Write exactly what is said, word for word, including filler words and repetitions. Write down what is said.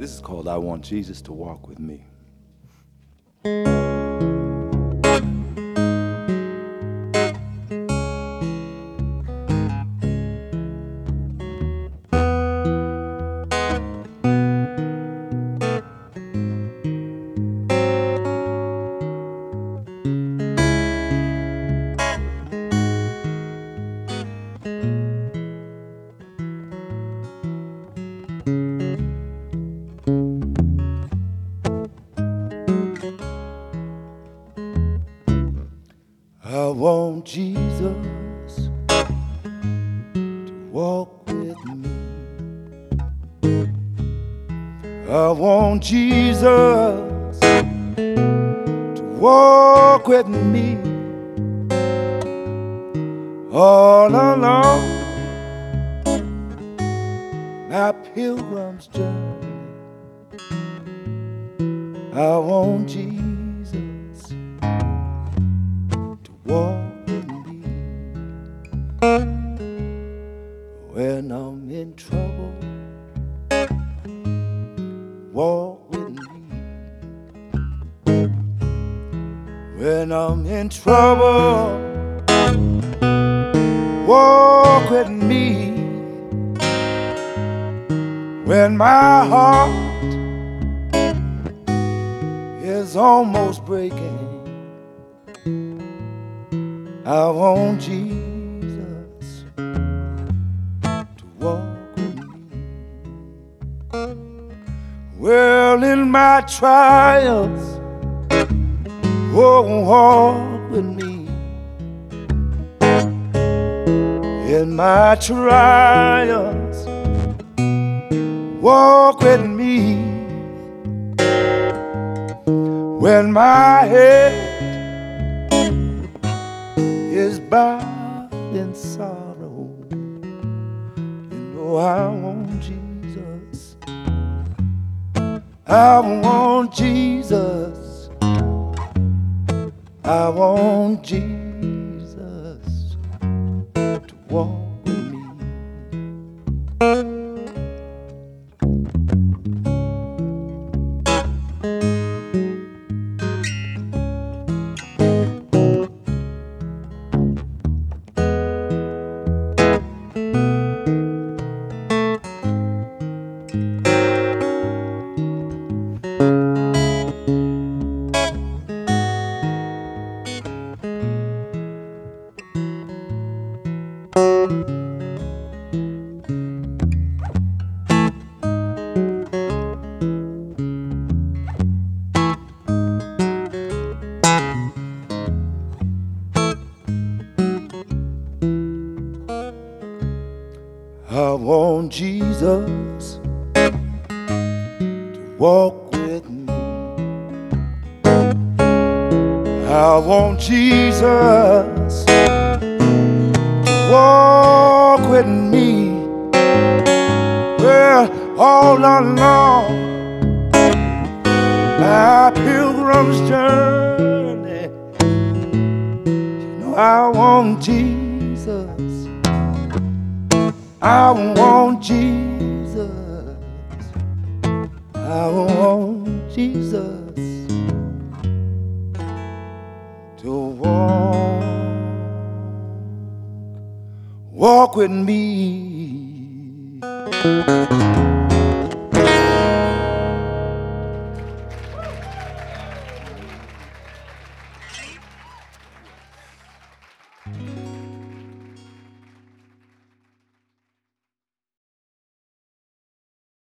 This is called I Want Jesus to Walk With Me. I want Jesus to walk with me. I want Jesus to walk with me all along my pilgrim's journey. I want Jesus to walk with me when I'm in trouble. Walk with me when I'm in trouble. Walk with me when my heart is almost breaking. I want Jesus to walk with me. Well, in my trials, oh, walk with me. In my trials, walk with me. When my head is bowed in sorrow, you know I want Jesus. I want Jesus. I want Jesus to walk with me. I want Jesus to walk with me. I want Jesus to walk with me. Well, all along my pilgrim's journey, you know I want Jesus. I want Jesus. I want Jesus to walk, walk with me.